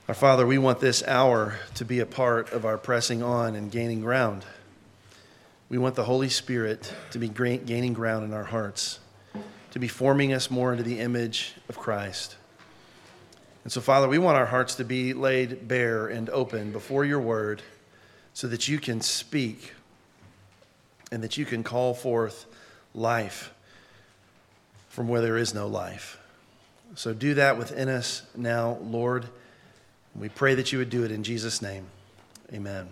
Our Father, we want this hour to be a part of our pressing on and gaining ground. We want the Holy Spirit to be gaining ground in our hearts, to be forming us more into the image of Christ. And so, Father, we want our hearts to be laid bare and open before your word so that you can speak and that you can call forth life from where there is no life. So do that within us now, Lord. We pray that you would do it in Jesus' name. Amen.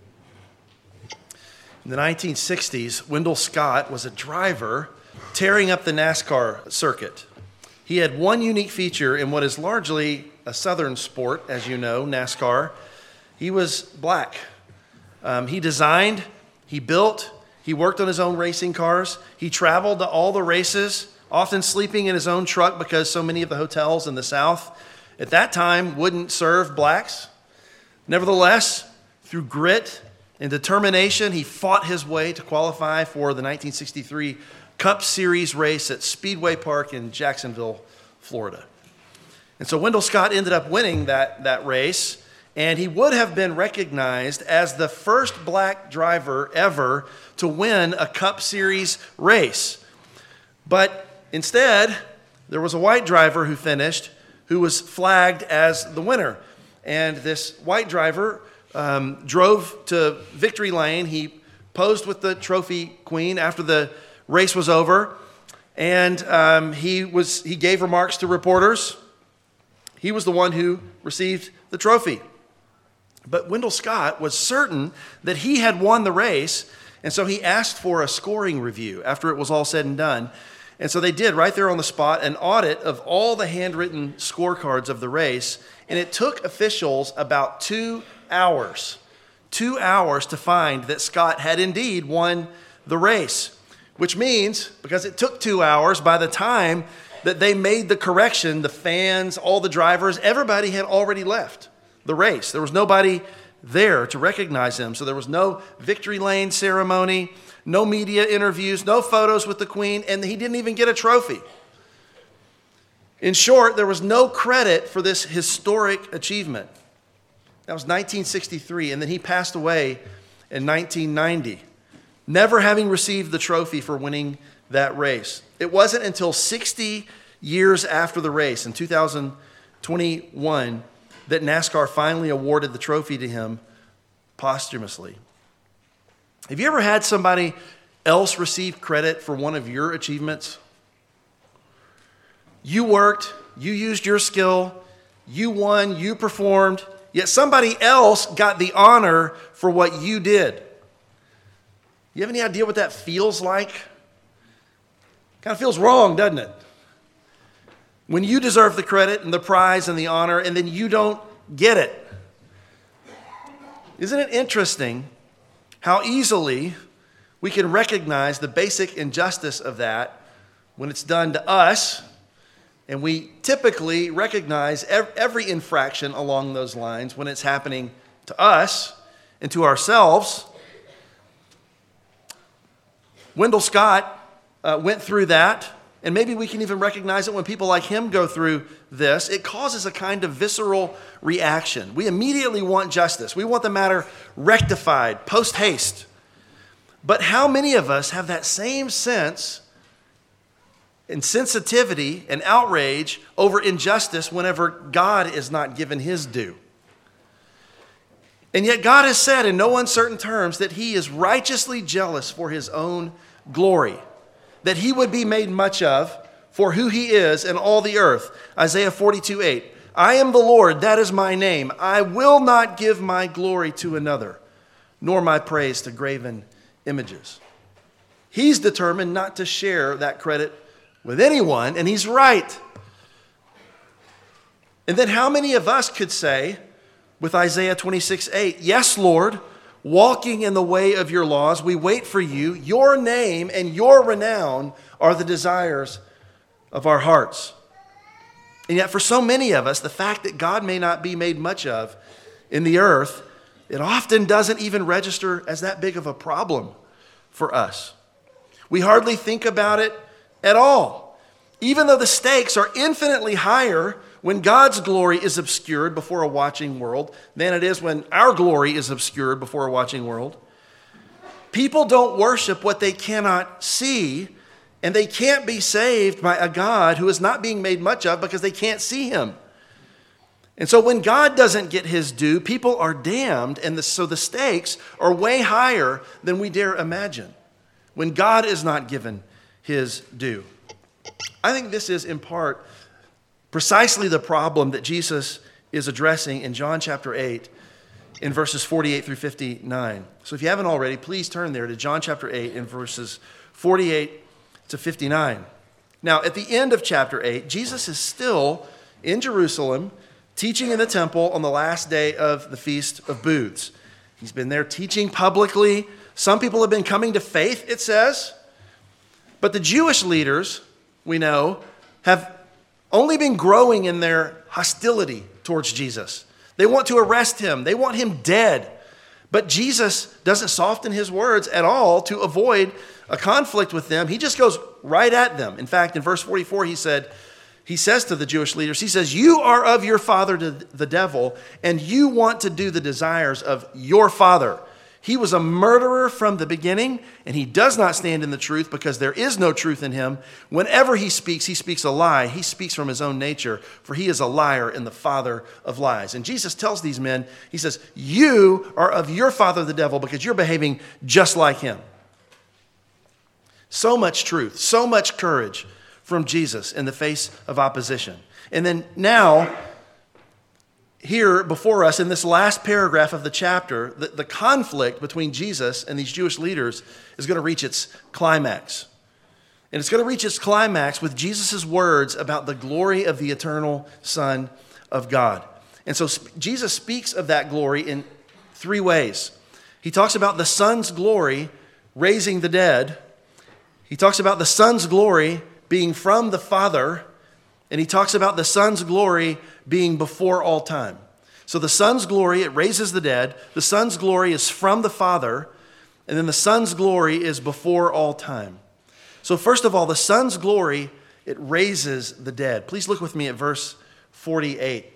In the 1960s, Wendell Scott was a driver tearing up the NASCAR circuit. He had one unique feature in what is largely a Southern sport, as you know, NASCAR. He was black. He designed, he built, he worked on his own racing cars. He traveled to all the races, often sleeping in his own truck because so many of the hotels in the South at that time wouldn't serve blacks. Nevertheless, through grit and determination, he fought his way to qualify for the 1963 Cup Series race at Speedway Park in Jacksonville, Florida. And so Wendell Scott ended up winning that race, and he would have been recognized as the first black driver ever to win a Cup Series race. But instead, there was a white driver who finished, who was flagged as the winner. And this white driver drove to victory lane. He posed with the trophy queen after the race was over. And he gave remarks to reporters. He was the one who received the trophy. But Wendell Scott was certain that he had won the race. And so he asked for a scoring review after it was all said and done. And so they did, right there on the spot, an audit of all the handwritten scorecards of the race. And it took officials about 2 hours. 2 hours to find that Scott had indeed won the race. Which means, because it took 2 hours, by the time that they made the correction, the fans, all the drivers, everybody had already left the race. There was nobody there to recognize him. So there was no victory lane ceremony, no media interviews, no photos with the queen, and he didn't even get a trophy. In short, there was no credit for this historic achievement. That was 1963, and then he passed away in 1990, never having received the trophy for winning that race. It wasn't until 60 years after the race, in 2021, that NASCAR finally awarded the trophy to him posthumously. Have you ever had somebody else receive credit for one of your achievements? You worked, you used your skill, you won, you performed, yet somebody else got the honor for what you did. You have any idea what that feels like? Kind of feels wrong, doesn't it? When you deserve the credit and the prize and the honor, and then you don't get it. Isn't it interesting how easily we can recognize the basic injustice of that when it's done to us, and we typically recognize every infraction along those lines when it's happening to us and to ourselves. Wendell Scott went through that, and maybe we can even recognize it when people like him go through this. It causes a kind of visceral reaction. We immediately want justice. We want the matter rectified, post haste. But how many of us have that same sense and sensitivity and outrage over injustice whenever God is not given his due? And yet God has said in no uncertain terms that he is righteously jealous for his own glory, that he would be made much of for who he is in all the earth. Isaiah 42:8. I am the Lord, that is my name. I will not give my glory to another, nor my praise to graven images. He's determined not to share that credit with anyone, and he's right. And then how many of us could say with Isaiah 26:8, yes, Lord, walking in the way of your laws, we wait for you. Your name and your renown are the desires of our hearts. And yet for so many of us, the fact that God may not be made much of in the earth, it often doesn't even register as that big of a problem for us. We hardly think about it at all. Even though the stakes are infinitely higher when God's glory is obscured before a watching world than it is when our glory is obscured before a watching world. People don't worship what they cannot see, and they can't be saved by a God who is not being made much of because they can't see him. And so when God doesn't get his due, people are damned, and so the stakes are way higher than we dare imagine when God is not given his due. I think this is in part precisely the problem that Jesus is addressing in John chapter 8 in verses 48 through 59. So if you haven't already, please turn there to John chapter 8 in verses 48 to 59. Now, at the end of chapter 8, Jesus is still in Jerusalem, teaching in the temple on the last day of the Feast of Booths. He's been there teaching publicly. Some people have been coming to faith, it says. But the Jewish leaders, we know, have only been growing in their hostility towards Jesus. They want to arrest him. They want him dead. But Jesus doesn't soften his words at all to avoid a conflict with them. He just goes right at them. In fact, in verse 44, he says to the Jewish leaders, he says, "You are of your father the devil, and you want to do the desires of your father. He was a murderer from the beginning, and he does not stand in the truth because there is no truth in him. Whenever he speaks a lie. He speaks from his own nature, for he is a liar and the father of lies." And Jesus tells these men, he says, "You are of your father the devil because you're behaving just like him." So much truth, so much courage from Jesus in the face of opposition. And then now, here before us in this last paragraph of the chapter, the conflict between Jesus and these Jewish leaders is going to reach its climax. And it's going to reach its climax with Jesus' words about the glory of the eternal Son of God. And so Jesus speaks of that glory in three ways. He talks about the Son's glory raising the dead. He talks about the Son's glory being from the Father. And he talks about the Son's glory being before all time. So the Son's glory, it raises the dead. The Son's glory is from the Father. And then the Son's glory is before all time. So first of all, the Son's glory, it raises the dead. Please look with me at verse 48.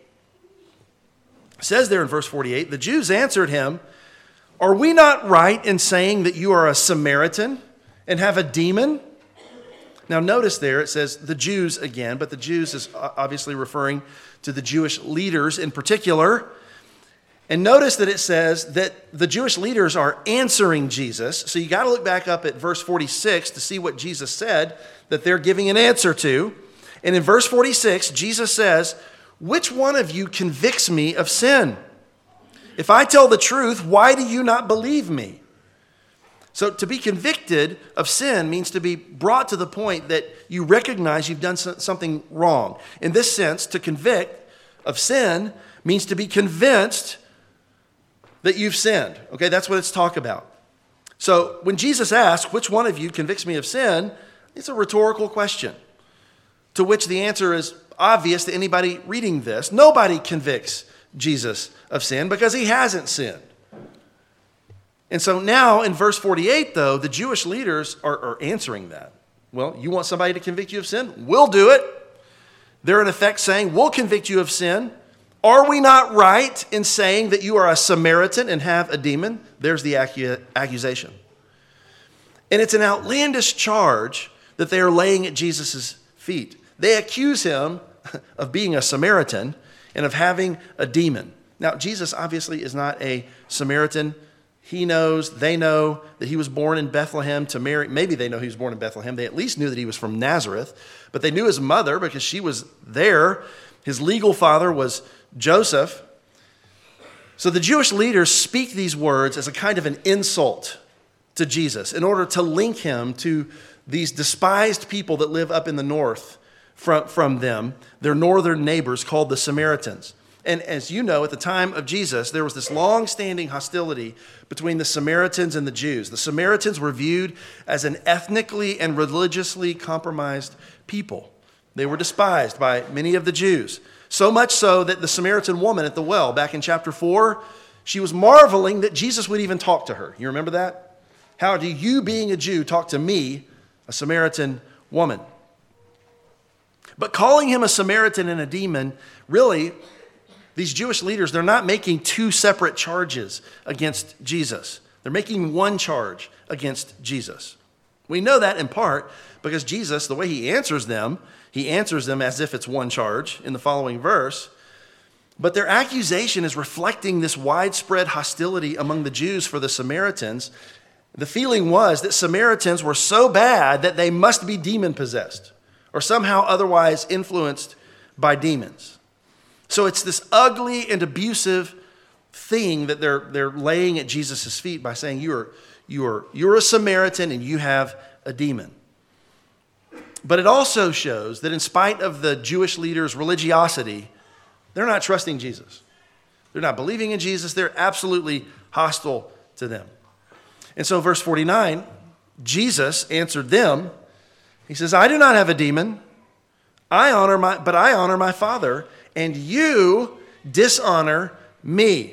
It says there in verse 48, "The Jews answered him, 'Are we not right in saying that you are a Samaritan and have a demon?'" Now notice there it says the Jews again, but the Jews is obviously referring to the Jewish leaders in particular. And notice that it says that the Jewish leaders are answering Jesus. So you got to look back up at verse 46 to see what Jesus said that they're giving an answer to. And in verse 46, Jesus says, "Which one of you convicts me of sin? If I tell the truth, why do you not believe me?" So to be convicted of sin means to be brought to the point that you recognize you've done something wrong. In this sense, to convict of sin means to be convinced that you've sinned. Okay, that's what it's talk about. So when Jesus asks, "Which one of you convicts me of sin?" it's a rhetorical question to which the answer is obvious to anybody reading this. Nobody convicts Jesus of sin because he hasn't sinned. And so now in verse 48, though, the Jewish leaders are answering that. Well, you want somebody to convict you of sin? We'll do it. They're in effect saying, we'll convict you of sin. Are we not right in saying that you are a Samaritan and have a demon? There's the accusation. And it's an outlandish charge that they are laying at Jesus' feet. They accuse him of being a Samaritan and of having a demon. Now, Jesus obviously is not a Samaritan. He knows, they know that he was born in Bethlehem to Mary. Maybe they know he was born in Bethlehem. They at least knew that he was from Nazareth. But they knew his mother because she was there. His legal father was Joseph. So the Jewish leaders speak these words as a kind of an insult to Jesus in order to link him to these despised people that live up in the north from them, their northern neighbors called the Samaritans. And as you know, at the time of Jesus, there was this long-standing hostility between the Samaritans and the Jews. The Samaritans were viewed as an ethnically and religiously compromised people. They were despised by many of the Jews. So much so that the Samaritan woman at the well, back in chapter 4, she was marveling that Jesus would even talk to her. You remember that? How do you, being a Jew, talk to me, a Samaritan woman? But calling him a Samaritan and a demon, really, these Jewish leaders, they're not making two separate charges against Jesus. They're making one charge against Jesus. We know that in part because Jesus, the way he answers them as if it's one charge in the following verse. But their accusation is reflecting this widespread hostility among the Jews for the Samaritans. The feeling was that Samaritans were so bad that they must be demon-possessed or somehow otherwise influenced by demons. So it's this ugly and abusive thing that they're laying at Jesus' feet by saying, you're a Samaritan and you have a demon. But it also shows that in spite of the Jewish leaders' religiosity, they're not trusting Jesus. They're not believing in Jesus. They're absolutely hostile to them. And so verse 49, Jesus answered them. He says, I do not have a demon. But I honor my Father, and you dishonor me.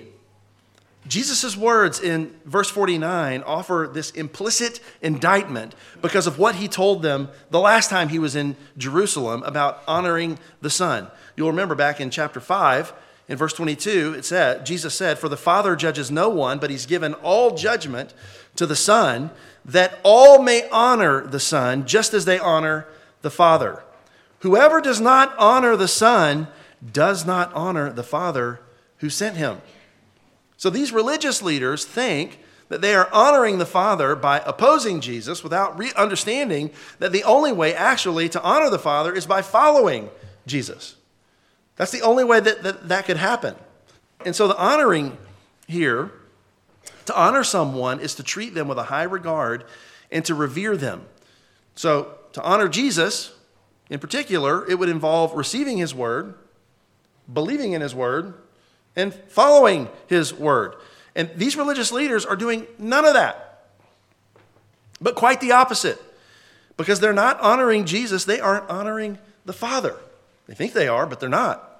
Jesus' words in verse 49 offer this implicit indictment because of what he told them the last time he was in Jerusalem about honoring the Son. You'll remember back in chapter 5, in verse 22, Jesus said, for the Father judges no one, but he's given all judgment to the Son, that all may honor the Son just as they honor the Father. Whoever does not honor the Son does not honor the Father who sent him. So these religious leaders think that they are honoring the Father by opposing Jesus without understanding that the only way actually to honor the Father is by following Jesus. That's the only way that could happen. And so the honoring here, to honor someone is to treat them with a high regard and to revere them. So to honor Jesus, in particular, it would involve receiving his word, believing in his word, and following his word. And these religious leaders are doing none of that, but quite the opposite. Because they're not honoring Jesus, they aren't honoring the Father. They think they are, but they're not.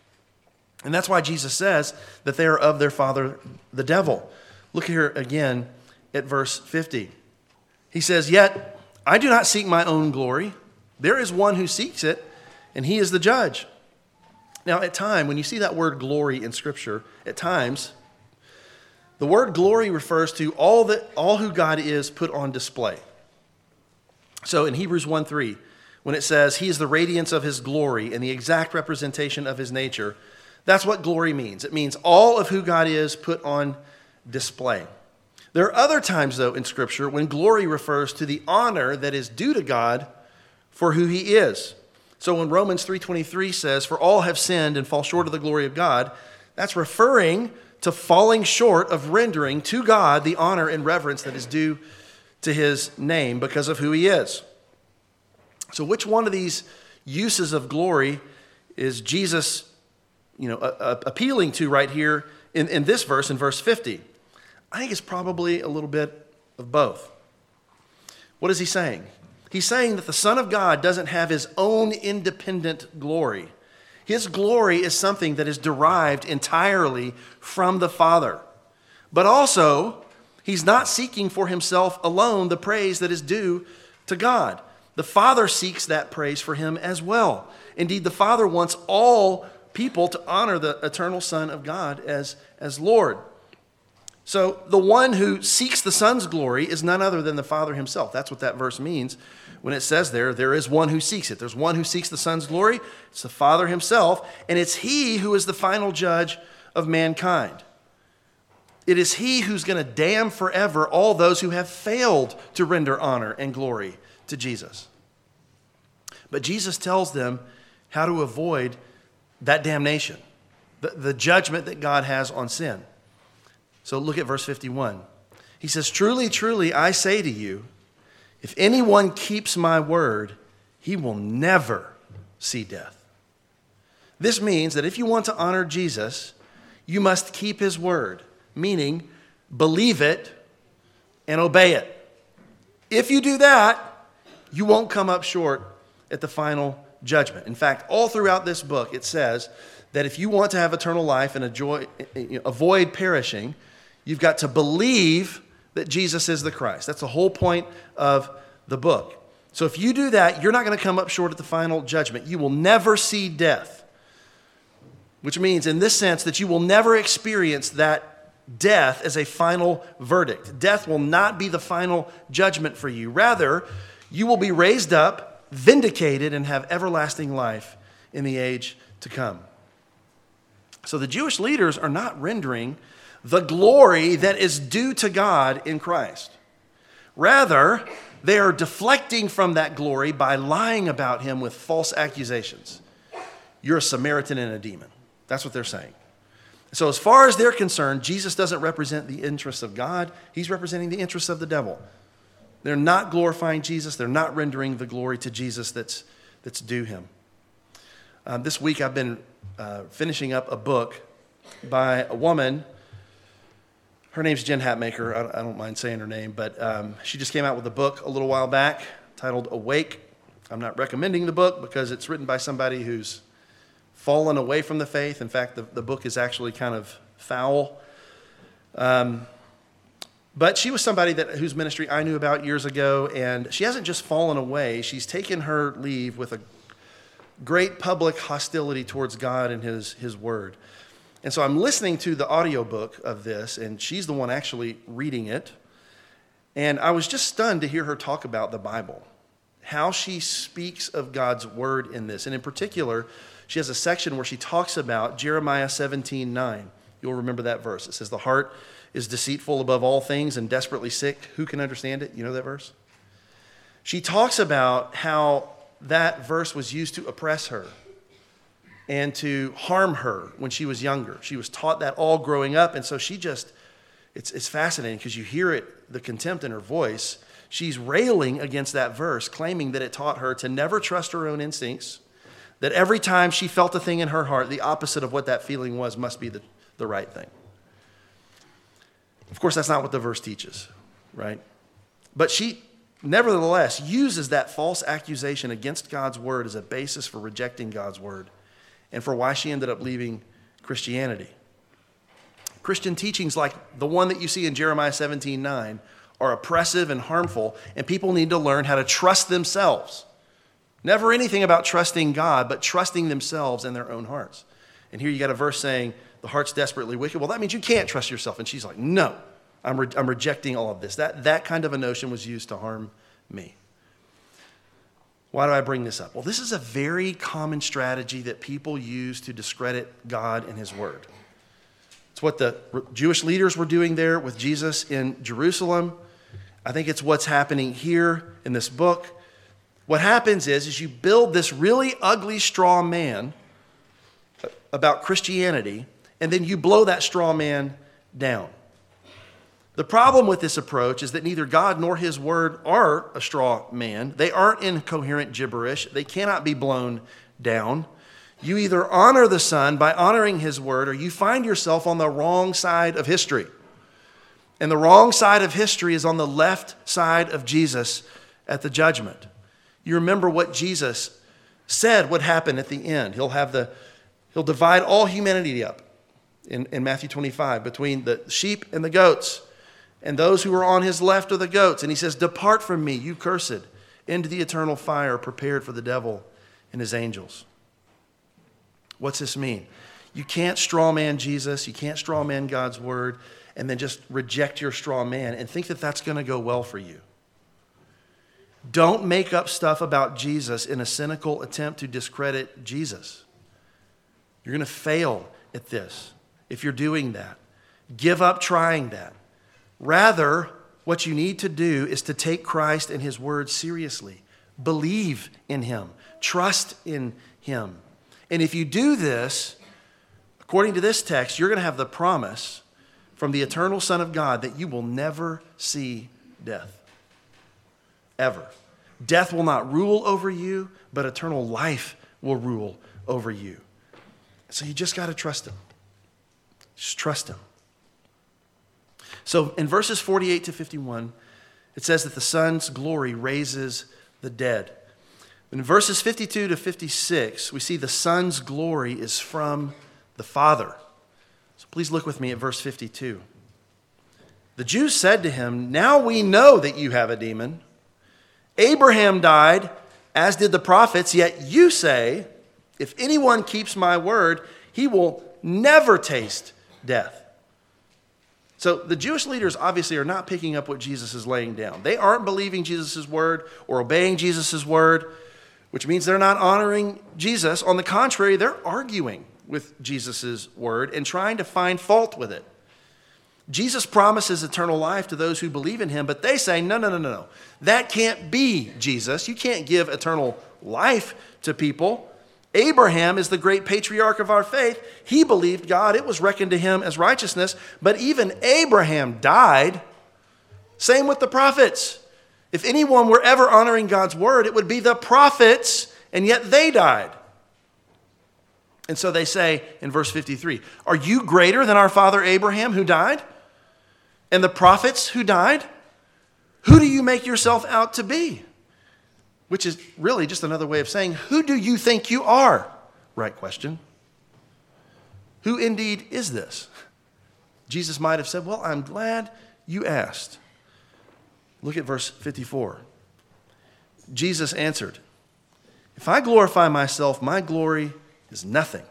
And that's why Jesus says that they are of their father, the devil. Look here again at verse 50. He says, yet I do not seek my own glory. There is one who seeks it, and he is the judge. Now, at times, when you see that word glory in Scripture, at times, the word glory refers to all who God is put on display. So in Hebrews 1:3, when it says he is the radiance of his glory and the exact representation of his nature, that's what glory means. It means all of who God is put on display. There are other times, though, in Scripture when glory refers to the honor that is due to God for who he is. So when Romans 3:23 says, for all have sinned and fall short of the glory of God, that's referring to falling short of rendering to God the honor and reverence that is due to his name because of who he is. So which one of these uses of glory is Jesus appealing to right here in this verse, in verse 50? I think it's probably a little bit of both. What is he saying? He's saying that the Son of God doesn't have his own independent glory. His glory is something that is derived entirely from the Father. But also, he's not seeking for himself alone the praise that is due to God. The Father seeks that praise for him as well. Indeed, the Father wants all people to honor the eternal Son of God as Lord. So the one who seeks the Son's glory is none other than the Father himself. That's what that verse means when it says there is one who seeks it. There's one who seeks the Son's glory. It's the Father himself, and it's he who is the final judge of mankind. It is he who's going to damn forever all those who have failed to render honor and glory to Jesus. But Jesus tells them how to avoid that damnation, the judgment that God has on sin. So look at verse 51. He says, truly, truly, I say to you, if anyone keeps my word, he will never see death. This means that if you want to honor Jesus, you must keep his word, meaning believe it and obey it. If you do that, you won't come up short at the final judgment. In fact, all throughout this book, it says that if you want to have eternal life and avoid perishing, you've got to believe that Jesus is the Christ. That's the whole point of the book. So if you do that, you're not going to come up short at the final judgment. You will never see death, which means in this sense that you will never experience that death as a final verdict. Death will not be the final judgment for you. Rather, you will be raised up, vindicated, and have everlasting life in the age to come. So the Jewish leaders are not rendering the glory that is due to God in Christ. Rather, they are deflecting from that glory by lying about him with false accusations. You're a Samaritan and a demon. That's what they're saying. So as far as they're concerned, Jesus doesn't represent the interests of God. He's representing the interests of the devil. They're not glorifying Jesus. They're not rendering the glory to Jesus that's due him. This week I've been finishing up a book by a woman. Her name's Jen Hatmaker. I don't mind saying her name, but she just came out with a book a little while back titled Awake. I'm not recommending the book because it's written by somebody who's fallen away from the faith. In fact, the book is actually kind of foul. But she was somebody whose ministry I knew about years ago, and she hasn't just fallen away. She's taken her leave with a great public hostility towards God and his word. And so I'm listening to the audiobook of this, and she's the one actually reading it. And I was just stunned to hear her talk about the Bible, how she speaks of God's word in this. And in particular, she has a section where she talks about Jeremiah 17:9. You'll remember that verse. It says, "The heart is deceitful above all things and desperately sick. Who can understand it?" You know that verse? She talks about how that verse was used to oppress her and to harm her when she was younger. She was taught that all growing up, and so she just, it's fascinating because you hear it, the contempt in her voice. She's railing against that verse, claiming that it taught her to never trust her own instincts, that every time she felt a thing in her heart, the opposite of what that feeling was must be the right thing. Of course, that's not what the verse teaches, right? But she nevertheless uses that false accusation against God's word as a basis for rejecting God's word and for why she ended up leaving Christianity. Christian teachings like the one that you see in Jeremiah 17:9 are oppressive and harmful, and people need to learn how to trust themselves. Never anything about trusting God, but trusting themselves and their own hearts. And here you got a verse saying, the heart's desperately wicked. Well, that means you can't trust yourself. And she's like, no, I'm rejecting all of this. That kind of a notion was used to harm me. Why do I bring this up? Well, this is a very common strategy that people use to discredit God and his word. It's what the Jewish leaders were doing there with Jesus in Jerusalem. I think it's what's happening here in this book. What happens is you build this really ugly straw man about Christianity, and then you blow that straw man down. The problem with this approach is that neither God nor his word are a straw man. They aren't incoherent gibberish. They cannot be blown down. You either honor the Son by honoring his word, or you find yourself on the wrong side of history. And the wrong side of history is on the left side of Jesus at the judgment. You remember what Jesus said would happen at the end. He'll divide all humanity up in Matthew 25 between the sheep and the goats. And those who are on his left are the goats. And he says, "Depart from me, you cursed, into the eternal fire prepared for the devil and his angels." What's this mean? You can't straw man Jesus. You can't straw man God's word and then just reject your straw man and think that that's going to go well for you. Don't make up stuff about Jesus in a cynical attempt to discredit Jesus. You're going to fail at this if you're doing that. Give up trying that. Rather, what you need to do is to take Christ and his word seriously. Believe in him. Trust in him. And if you do this, according to this text, you're going to have the promise from the eternal Son of God that you will never see death. Ever. Death will not rule over you, but eternal life will rule over you. So you just got to trust him. Just trust him. So in verses 48 to 51, it says that the Son's glory raises the dead. In verses 52 to 56, we see the Son's glory is from the Father. So please look with me at verse 52. The Jews said to him, "Now we know that you have a demon. Abraham died, as did the prophets, yet you say, if anyone keeps my word, he will never taste death. So the Jewish leaders obviously are not picking up what Jesus is laying down. They aren't believing Jesus' word or obeying Jesus' word, which means they're not honoring Jesus. On the contrary, they're arguing with Jesus' word and trying to find fault with it. Jesus promises eternal life to those who believe in him, but they say, no. That can't be, Jesus. You can't give eternal life to people. Abraham is the great patriarch of our faith. He believed God. It was reckoned to him as righteousness. But even Abraham died. Same with the prophets. If anyone were ever honoring God's word, it would be the prophets, and yet they died. And so they say in verse 53, are you greater than our father Abraham who died? And the prophets who died? Who do you make yourself out to be? Which is really just another way of saying, who do you think you are? Right question. Who indeed is this? Jesus might have said, well, I'm glad you asked. Look at verse 54. Jesus answered, if I glorify myself, my glory is nothing.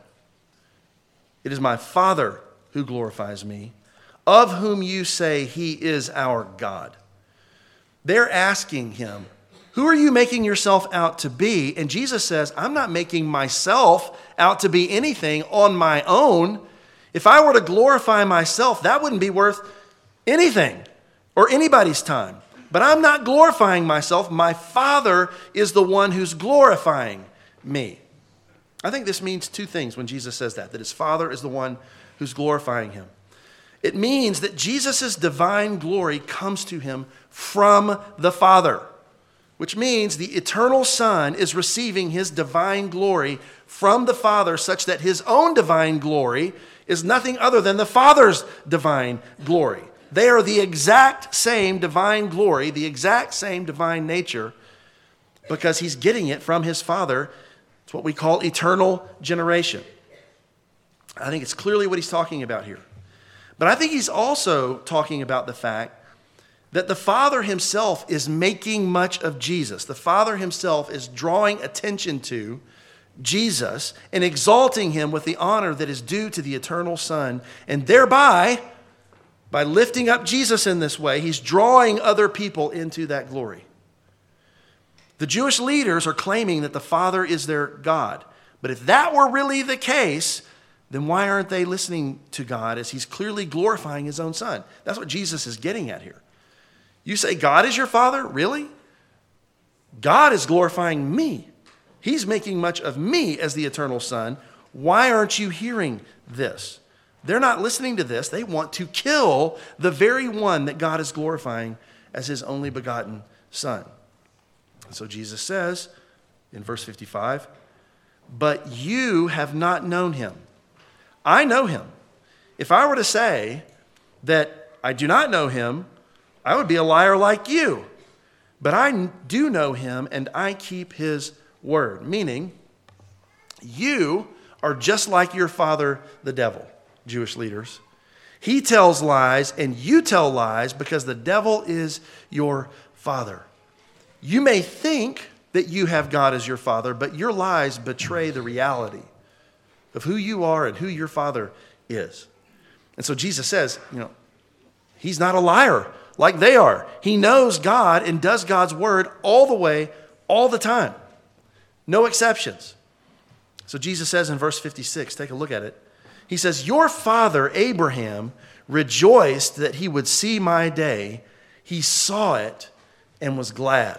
It is my Father who glorifies me, of whom you say he is our God. They're asking him, who are you making yourself out to be? And Jesus says, I'm not making myself out to be anything on my own. If I were to glorify myself, that wouldn't be worth anything or anybody's time. But I'm not glorifying myself. My Father is the one who's glorifying me. I think this means two things when Jesus says that his Father is the one who's glorifying him. It means that Jesus' divine glory comes to him from the Father, which means the eternal Son is receiving his divine glory from the Father, such that his own divine glory is nothing other than the Father's divine glory. They are the exact same divine glory, the exact same divine nature, because he's getting it from his Father. It's what we call eternal generation. I think it's clearly what he's talking about here. But I think he's also talking about the fact that the Father himself is making much of Jesus. The Father himself is drawing attention to Jesus and exalting him with the honor that is due to the eternal Son. And thereby, by lifting up Jesus in this way, he's drawing other people into that glory. The Jewish leaders are claiming that the Father is their God. But if that were really the case, then why aren't they listening to God as he's clearly glorifying his own Son? That's what Jesus is getting at here. You say God is your Father? Really? God is glorifying me. He's making much of me as the eternal Son. Why aren't you hearing this? They're not listening to this. They want to kill the very one that God is glorifying as his only begotten Son. And so Jesus says in verse 55, but you have not known him. I know him. If I were to say that I do not know him, I would be a liar like you. But I do know him, and I keep his word. Meaning, you are just like your father, the devil, Jewish leaders. He tells lies, and you tell lies because the devil is your father. You may think that you have God as your father, but your lies betray the reality of who you are and who your father is. And so Jesus says, he's not a liar like they are. He knows God and does God's word all the way, all the time. No exceptions. So Jesus says in verse 56, take a look at it. He says, your father Abraham rejoiced that he would see my day. He saw it and was glad.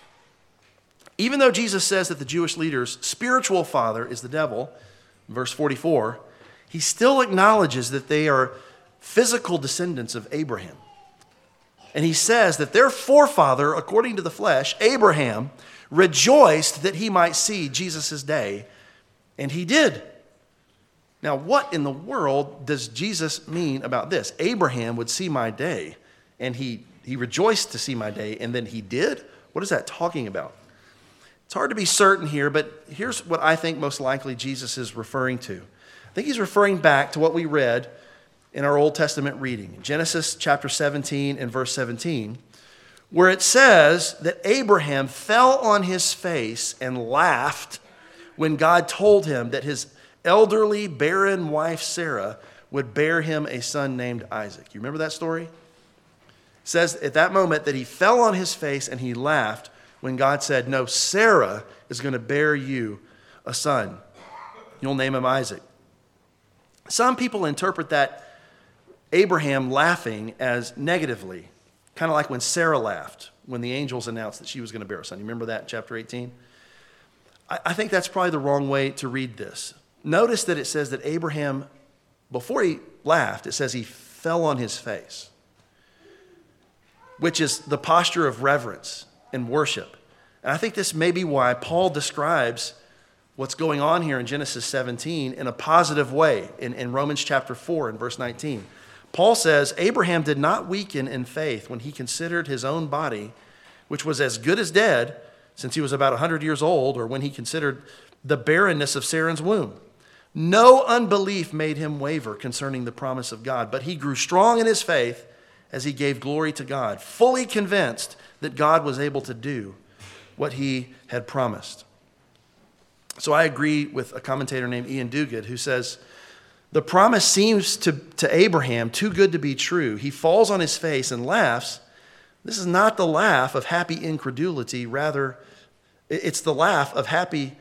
Even though Jesus says that the Jewish leaders' spiritual father is the devil, verse 44, he still acknowledges that they are physical descendants of Abraham. And he says that their forefather, according to the flesh, Abraham, rejoiced that he might see Jesus' day, and he did. Now, what in the world does Jesus mean about this? Abraham would see my day, and he rejoiced to see my day, and then he did? What is that talking about? It's hard to be certain here, but here's what I think most likely Jesus is referring to. I think he's referring back to what we read in our Old Testament reading. Genesis chapter 17 and verse 17, where it says that Abraham fell on his face and laughed when God told him that his elderly, barren wife, Sarah, would bear him a son named Isaac. You remember that story? It says at that moment that he fell on his face and he laughed when God said, no, Sarah is going to bear you a son. You'll name him Isaac. Some people interpret that Abraham laughing as negatively, kind of like when Sarah laughed when the angels announced that she was going to bear a son. You remember that in chapter 18? I think that's probably the wrong way to read this. Notice that it says that Abraham, before he laughed, it says he fell on his face, which is the posture of reverence and worship. And I think this may be why Paul describes what's going on here in Genesis 17 in a positive way in Romans chapter 4 and verse 19. Paul says, Abraham did not weaken in faith when he considered his own body, which was as good as dead, since he was about 100 years old, or when he considered the barrenness of Sarah's womb. No unbelief made him waver concerning the promise of God, but he grew strong in his faith as he gave glory to God, fully convinced that God was able to do what he had promised. So I agree with a commentator named Ian Duguid who says, the promise seems to Abraham too good to be true. He falls on his face and laughs. This is not the laugh of happy incredulity. Rather, it's the laugh of happy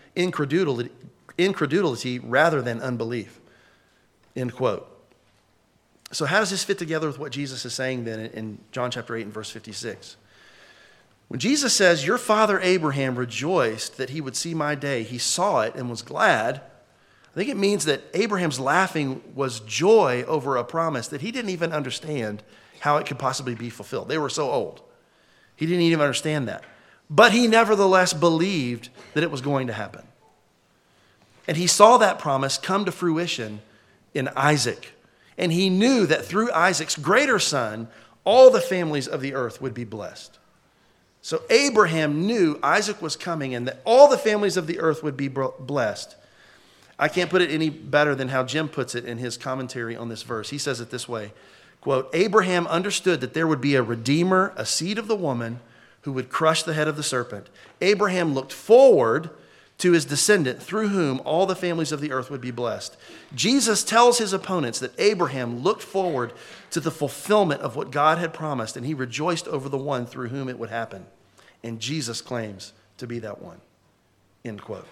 incredulity rather than unbelief. End quote. So how does this fit together with what Jesus is saying then in John chapter 8 and verse 56? When Jesus says, your father Abraham rejoiced that he would see my day, he saw it and was glad, I think it means that Abraham's laughing was joy over a promise that he didn't even understand how it could possibly be fulfilled. They were so old. He didn't even understand that. But he nevertheless believed that it was going to happen. And he saw that promise come to fruition in Isaac. And he knew that through Isaac's greater son, all the families of the earth would be blessed. So Abraham knew Isaac was coming and that all the families of the earth would be blessed. I can't put it any better than how Jim puts it in his commentary on this verse. He says it this way, quote, Abraham understood that there would be a redeemer, a seed of the woman, who would crush the head of the serpent. Abraham looked forward to his descendant through whom all the families of the earth would be blessed. Jesus tells his opponents that Abraham looked forward to the fulfillment of what God had promised, and he rejoiced over the one through whom it would happen. And Jesus claims to be that one. End quote.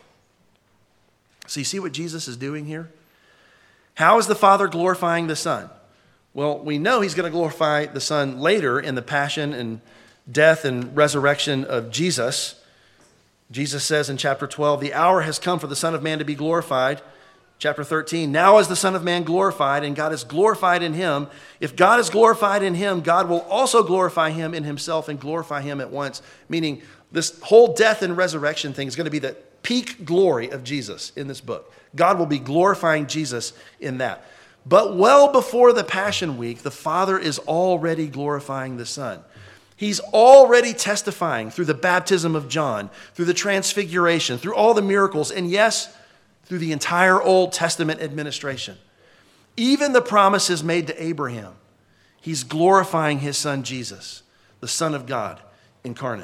So you see what Jesus is doing here? How is the Father glorifying the Son? Well, we know he's going to glorify the Son later in the passion and death and resurrection of Jesus. Jesus says in chapter 12, the hour has come for the Son of Man to be glorified. Chapter 13, now is the Son of Man glorified, and God is glorified in him. If God is glorified in him, God will also glorify him in himself and glorify him at once. Meaning this whole death and resurrection thing is going to be the peak glory of Jesus in this book. God will be glorifying Jesus in that. But well before the Passion Week, the Father is already glorifying the Son. He's already testifying through the baptism of John, through the transfiguration, through all the miracles, and yes, through the entire Old Testament administration. Even the promises made to Abraham, he's glorifying his son Jesus, the Son of God incarnate.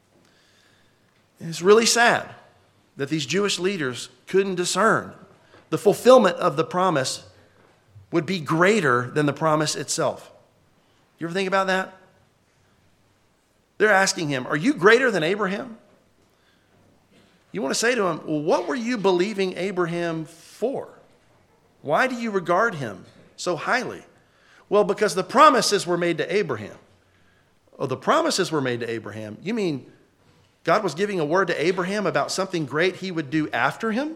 And it's really sad that these Jewish leaders couldn't discern the fulfillment of the promise would be greater than the promise itself. You ever think about that? They're asking him, are you greater than Abraham? You want to say to him, well, what were you believing Abraham for? Why do you regard him so highly? Well, because the promises were made to Abraham. Oh, the promises were made to Abraham. You mean God was giving a word to Abraham about something great he would do after him?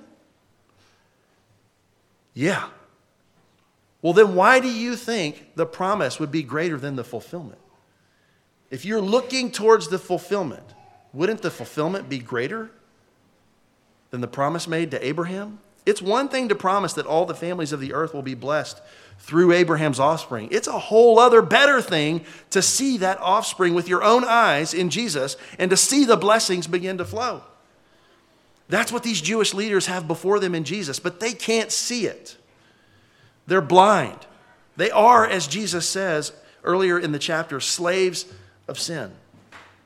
Yeah. Well, then why do you think the promise would be greater than the fulfillment? If you're looking towards the fulfillment, wouldn't the fulfillment be greater than the promise made to Abraham? It's one thing to promise that all the families of the earth will be blessed through Abraham's offspring. It's a whole other better thing to see that offspring with your own eyes in Jesus and to see the blessings begin to flow. That's what these Jewish leaders have before them in Jesus, but they can't see it. They're blind. They are, as Jesus says earlier in the chapter, slaves of sin.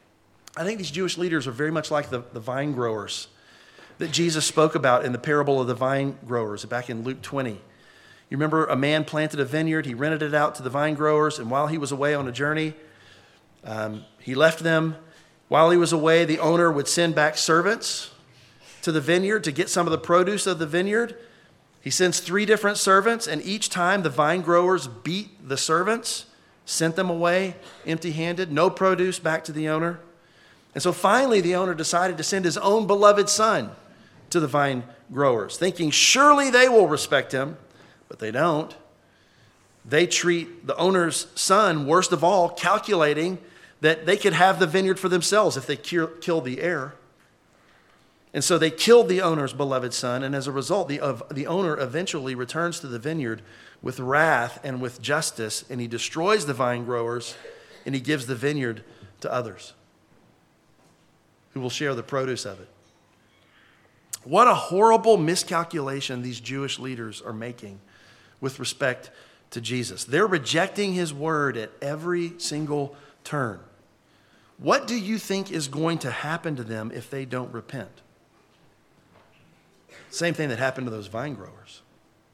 I think these Jewish leaders are very much like the vine growers that Jesus spoke about in the parable of the vine growers back in Luke 20. You remember a man planted a vineyard, he rented it out to the vine growers, and while he was away on a journey, he left them. While he was away, the owner would send back servants to the vineyard to get some of the produce of the vineyard. He sends 3 different servants, and each time the vine growers beat the servants, sent them away empty-handed, no produce back to the owner. And so finally, the owner decided to send his own beloved son to the vine growers, thinking surely they will respect him, but they don't. They treat the owner's son worst of all, calculating that they could have the vineyard for themselves if they kill the heir. And so they killed the owner's beloved son, and as a result, the owner eventually returns to the vineyard with wrath and with justice, and he destroys the vine growers, and he gives the vineyard to others who will share the produce of it. What a horrible miscalculation these Jewish leaders are making with respect to Jesus. They're rejecting his word at every single turn. What do you think is going to happen to them if they don't repent? Same thing that happened to those vine growers.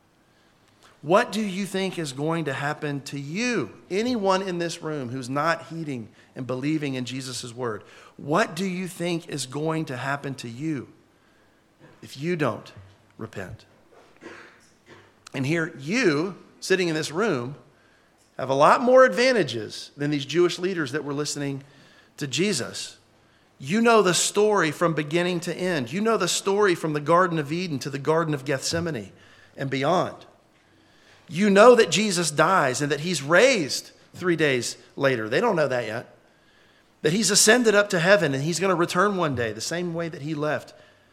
What do you think is going to happen to you? Anyone in this room who's not heeding and believing in Jesus' word, what do you think is going to happen to you if you don't repent? And here, you, sitting in this room, have a lot more advantages than these Jewish leaders that were listening to Jesus. You know the story from beginning to end. You know the story from the Garden of Eden to the Garden of Gethsemane and beyond. You know that Jesus dies and that he's raised 3 days later. They don't know that yet. That he's ascended up to heaven and he's going to return one day the same way that he left.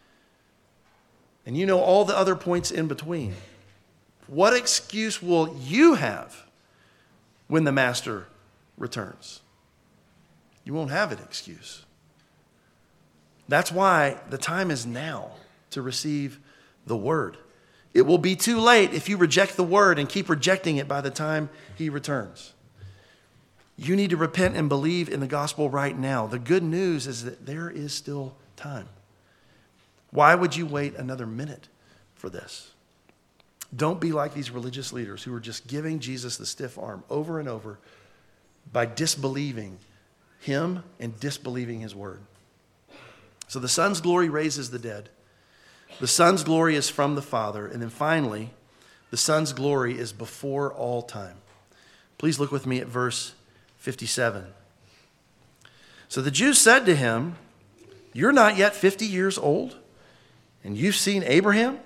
And you know all the other points in between. What excuse will you have when the master returns? You won't have an excuse. That's why the time is now to receive the word. It will be too late if you reject the word and keep rejecting it by the time he returns. You need to repent and believe in the gospel right now. The good news is that there is still time. Why would you wait another minute for this? Don't be like these religious leaders who are just giving Jesus the stiff arm over and over by disbelieving him and disbelieving his word. So the Son's glory raises the dead. The Son's glory is from the Father. And then finally, the Son's glory is before all time. Please look with me at verse 57. So the Jews said to him, "You're not yet 50 years old, and you've seen Abraham?"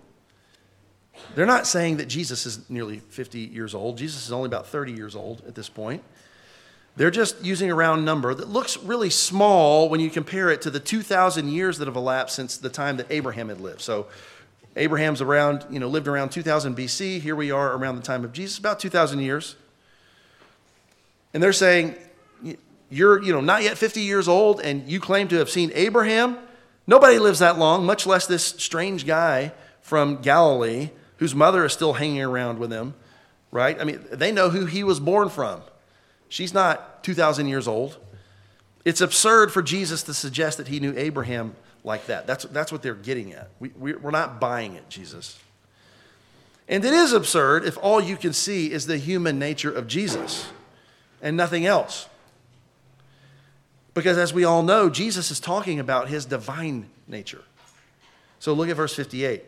They're not saying that Jesus is nearly 50 years old. Jesus is only about 30 years old at this point. They're just using a round number that looks really small when you compare it to the 2,000 years that have elapsed since the time that Abraham had lived. So Abraham's lived around 2000 BC. Here we are around the time of Jesus, about 2,000 years. And they're saying, you're not yet 50 years old and you claim to have seen Abraham? Nobody lives that long, much less this strange guy from Galilee whose mother is still hanging around with him, right? I mean, they know who he was born from. She's not 2,000 years old. It's absurd for Jesus to suggest that he knew Abraham like that. That's what they're getting at. We're not buying it, Jesus. And it is absurd if all you can see is the human nature of Jesus and nothing else. Because as we all know, Jesus is talking about his divine nature. So look at verse 58.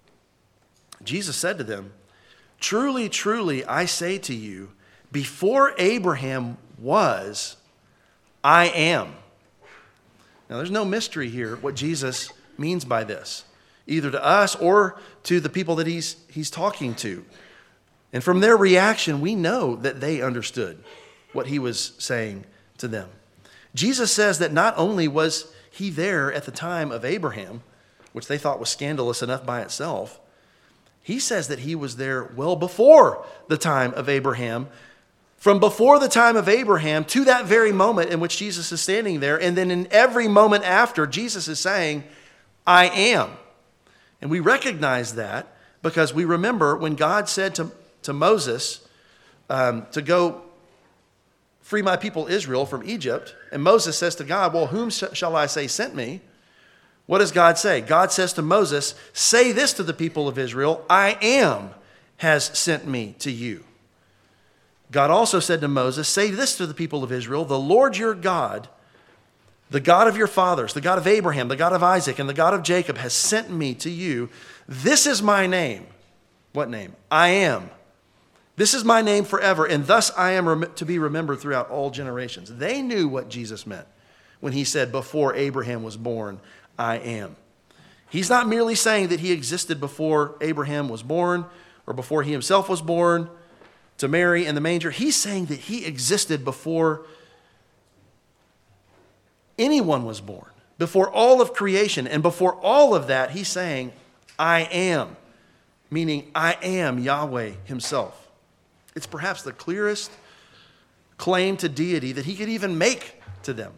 Jesus said to them, "Truly, truly, I say to you, before Abraham was, I am." Now, there's no mystery here what Jesus means by this, either to us or to the people that he's talking to. And from their reaction, we know that they understood what he was saying to them. Jesus says that not only was he there at the time of Abraham, which they thought was scandalous enough by itself, he says that he was there well before the time of Abraham. From before the time of Abraham to that very moment in which Jesus is standing there, and then in every moment after, Jesus is saying, I am. And we recognize that because we remember when God said to Moses to go free my people Israel from Egypt. And Moses says to God, well, whom shall I say sent me? What does God say? God says to Moses, say this to the people of Israel, I am has sent me to you. God also said to Moses, say this to the people of Israel, the Lord your God, the God of your fathers, the God of Abraham, the God of Isaac, and the God of Jacob has sent me to you. This is my name. What name? I am. This is my name forever, and thus I am to be remembered throughout all generations. They knew what Jesus meant when he said, before Abraham was born, I am. He's not merely saying that he existed before Abraham was born or before he himself was born to Mary in the manger. He's saying that he existed before anyone was born, before all of creation. And before all of that, he's saying, I am, meaning I am Yahweh himself. It's perhaps the clearest claim to deity that he could even make to them.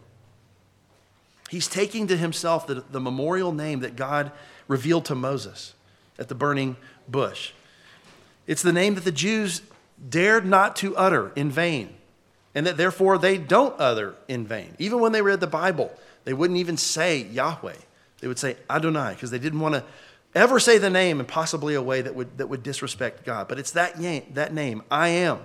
He's taking to himself the memorial name that God revealed to Moses at the burning bush. It's the name that the Jews dared not to utter in vain, and that therefore they don't utter in vain. Even when they read the Bible, they wouldn't even say Yahweh. They would say Adonai, because they didn't want to ever say the name in possibly a way that would disrespect God. But it's that name, I am.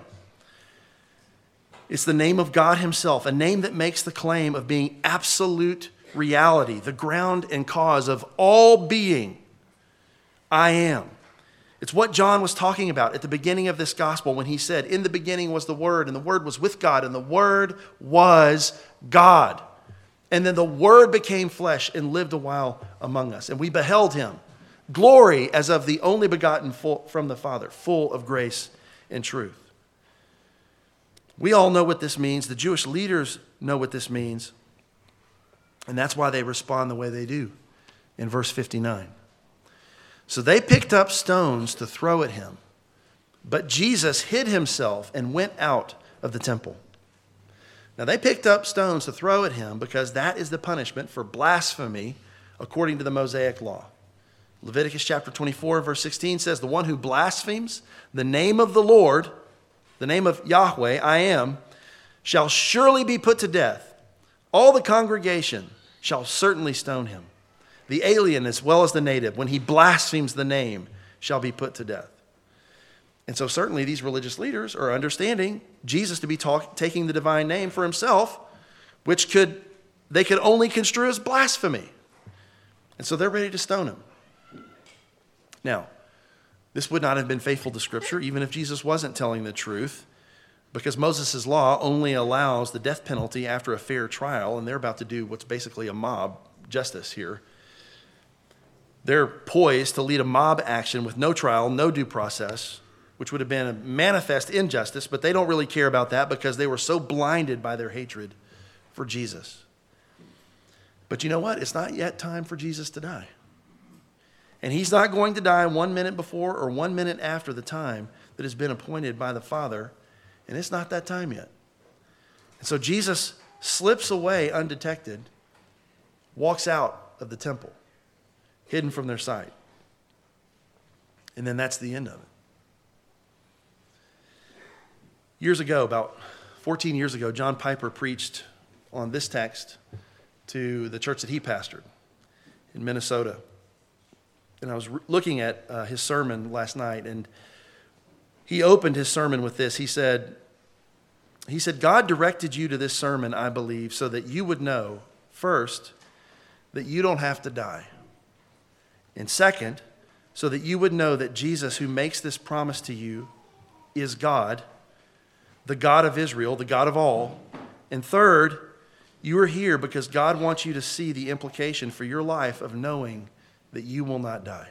It's the name of God himself, a name that makes the claim of being absolute reality, the ground and cause of all being. I am. It's what John was talking about at the beginning of this gospel when he said, in the beginning was the Word, and the Word was with God, and the Word was God. And then the Word became flesh and lived a while among us. And we beheld him, glory as of the only begotten from the Father, full of grace and truth. We all know what this means. The Jewish leaders know what this means. And that's why they respond the way they do in verse 59. So they picked up stones to throw at him, but Jesus hid himself and went out of the temple. Now they picked up stones to throw at him because that is the punishment for blasphemy according to the Mosaic law. Leviticus chapter 24, verse 16 says, the one who blasphemes the name of the Lord, the name of Yahweh, I am, shall surely be put to death. All the congregation shall certainly stone him. The alien as well as the native, when he blasphemes the name, shall be put to death. And so certainly these religious leaders are understanding Jesus to be taking the divine name for himself, which they could only construe as blasphemy. And so they're ready to stone him. Now, this would not have been faithful to Scripture, even if Jesus wasn't telling the truth, because Moses' law only allows the death penalty after a fair trial, and they're about to do what's basically a mob justice here. They're poised to lead a mob action with no trial, no due process, which would have been a manifest injustice, but they don't really care about that because they were so blinded by their hatred for Jesus. But you know what? It's not yet time for Jesus to die. And he's not going to die 1 minute before or 1 minute after the time that has been appointed by the Father, and it's not that time yet. And so Jesus slips away undetected, walks out of the temple, hidden from their sight. And then that's the end of it. Years ago, about 14 years ago, John Piper preached on this text to the church that he pastored in Minnesota. And I was looking at his sermon last night, and he opened his sermon with this. He said, God directed you to this sermon, I believe, so that you would know, first, that you don't have to die. And second, so that you would know that Jesus, who makes this promise to you, is God, the God of Israel, the God of all. And third, you are here because God wants you to see the implication for your life of knowing that you will not die.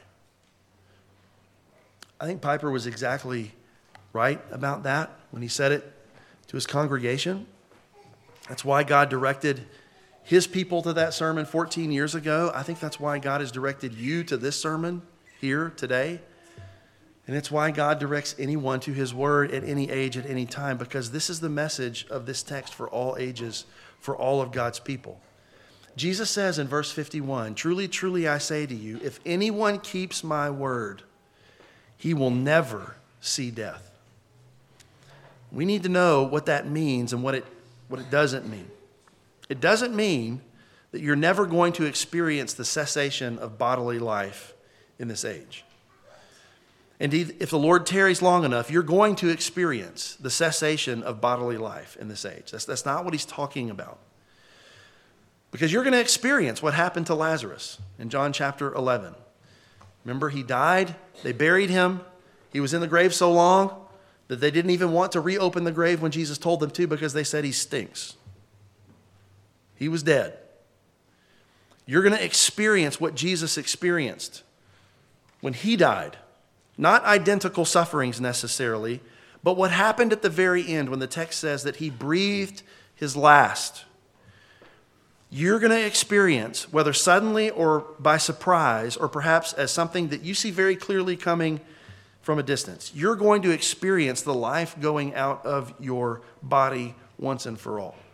I think Piper was exactly right about that when he said it to his congregation. That's why God directed his people to that sermon 14 years ago. I think that's why God has directed you to this sermon here today. And it's why God directs anyone to his word at any age, at any time, because this is the message of this text for all ages, for all of God's people. Jesus says in verse 51, truly, truly, I say to you, if anyone keeps my word, he will never see death. We need to know what that means and what it what it doesn't mean. It doesn't mean that you're never going to experience the cessation of bodily life in this age. Indeed, if the Lord tarries long enough, you're going to experience the cessation of bodily life in this age. That's not what he's talking about. Because you're going to experience what happened to Lazarus in John chapter 11. Remember, he died, they buried him, he was in the grave so long that they didn't even want to reopen the grave when Jesus told them to because they said he stinks. He was dead. You're going to experience what Jesus experienced when he died. Not identical sufferings necessarily, but what happened at the very end when the text says that he breathed his last. You're going to experience, whether suddenly or by surprise, or perhaps as something that you see very clearly coming from a distance, you're going to experience the life going out of your body once and for all.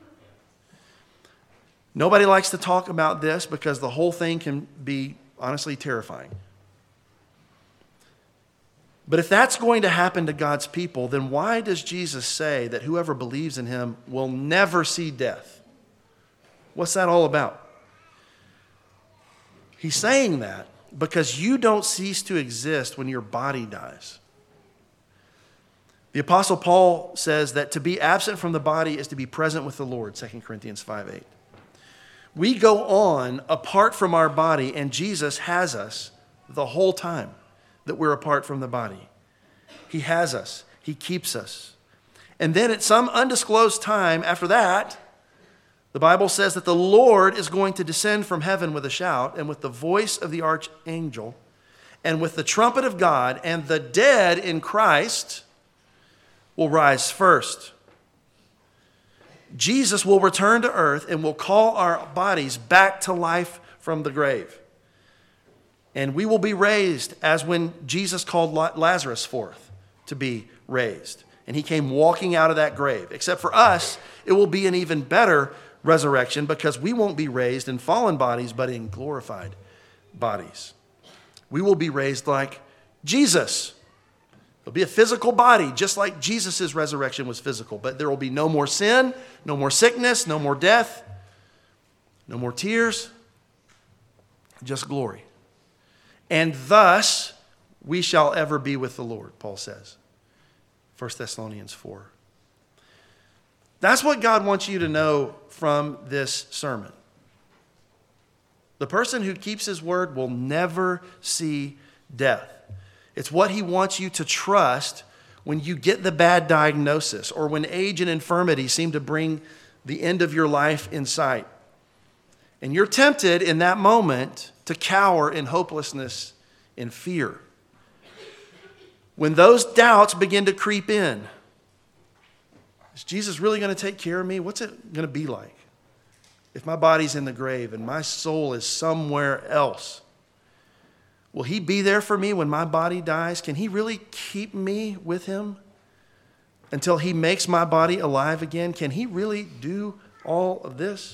Nobody likes to talk about this because the whole thing can be honestly terrifying. But if that's going to happen to God's people, then why does Jesus say that whoever believes in him will never see death? What's that all about? He's saying that because you don't cease to exist when your body dies. The Apostle Paul says that to be absent from the body is to be present with the Lord, 2 Corinthians 5:8. We go on apart from our body, and Jesus has us the whole time that we're apart from the body. He has us. He keeps us. And then at some undisclosed time after that, the Bible says that the Lord is going to descend from heaven with a shout and with the voice of the archangel and with the trumpet of God, and the dead in Christ will rise first. Jesus will return to earth and will call our bodies back to life from the grave. And we will be raised as when Jesus called Lazarus forth to be raised. And he came walking out of that grave. Except for us, it will be an even better resurrection because we won't be raised in fallen bodies, but in glorified bodies. We will be raised like Jesus. There'll be a physical body, just like Jesus' resurrection was physical. But there will be no more sin, no more sickness, no more death, no more tears, just glory. And thus we shall ever be with the Lord, Paul says. 1 Thessalonians 4. That's what God wants you to know from this sermon. The person who keeps his word will never see death. It's what he wants you to trust when you get the bad diagnosis or when age and infirmity seem to bring the end of your life in sight. And you're tempted in that moment to cower in hopelessness and fear. When those doubts begin to creep in, is Jesus really going to take care of me? What's it going to be like if my body's in the grave and my soul is somewhere else? Will he be there for me when my body dies? Can he really keep me with him until he makes my body alive again? Can he really do all of this?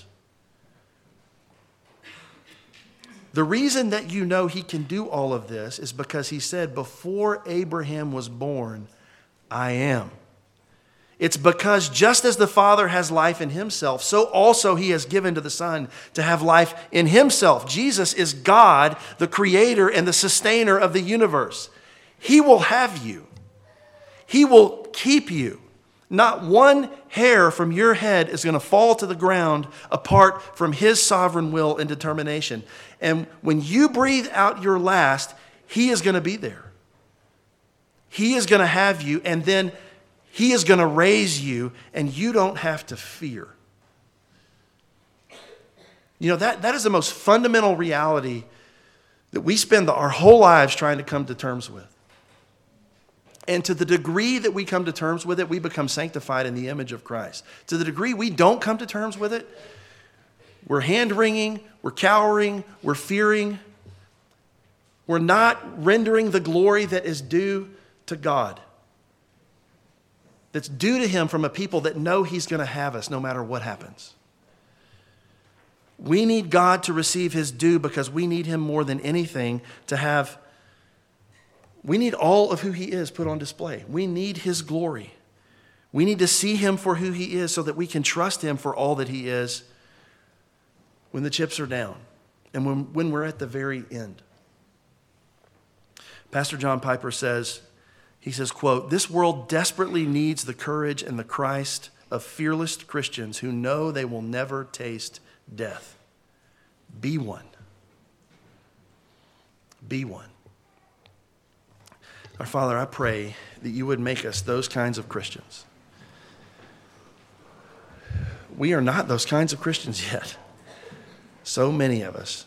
The reason that you know he can do all of this is because he said, before Abraham was born, I am. It's because just as the Father has life in himself, so also he has given to the Son to have life in himself. Jesus is God, the creator and the sustainer of the universe. He will have you. He will keep you. Not one hair from your head is going to fall to the ground apart from his sovereign will and determination. And when you breathe out your last, he is going to be there. He is going to have you, and then he is going to raise you, and you don't have to fear. You know, that is the most fundamental reality that we spend our whole lives trying to come to terms with. And to the degree that we come to terms with it, we become sanctified in the image of Christ. To the degree we don't come to terms with it, we're hand-wringing, we're cowering, we're fearing. We're not rendering the glory that is due to God. That's due to him from a people that know he's going to have us no matter what happens. We need God to receive his due because we need him more than anything to have. We need all of who he is put on display. We need his glory. We need to see him for who he is so that we can trust him for all that he is when the chips are down and when we're at the very end. Pastor John Piper says, quote, "This world desperately needs the courage and the Christ of fearless Christians who know they will never taste death. Be one. Be one." Our Father, I pray that you would make us those kinds of Christians. We are not those kinds of Christians yet. So many of us.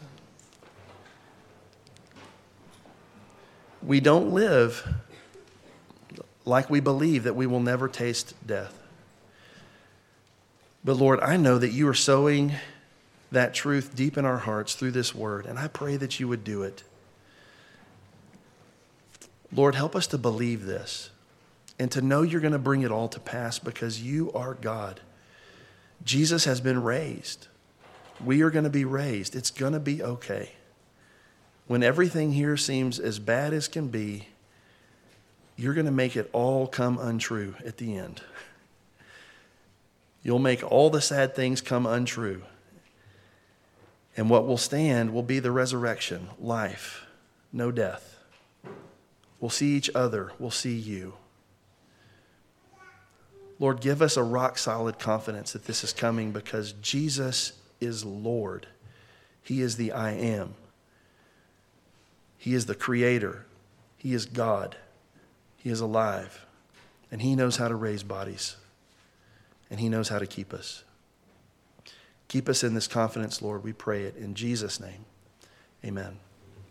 We don't live like we believe that we will never taste death. But Lord, I know that you are sowing that truth deep in our hearts through this word, and I pray that you would do it. Lord, help us to believe this and to know you're going to bring it all to pass because you are God. Jesus has been raised. We are going to be raised. It's going to be okay. When everything here seems as bad as can be, you're going to make it all come untrue at the end. You'll make all the sad things come untrue. And what will stand will be the resurrection, life, no death. We'll see each other. We'll see you. Lord, give us a rock-solid confidence that this is coming because Jesus is Lord. He is the I am. He is the Creator. He is God. He is alive. And he knows how to raise bodies. And he knows how to keep us. Keep us in this confidence, Lord. We pray it in Jesus' name. Amen.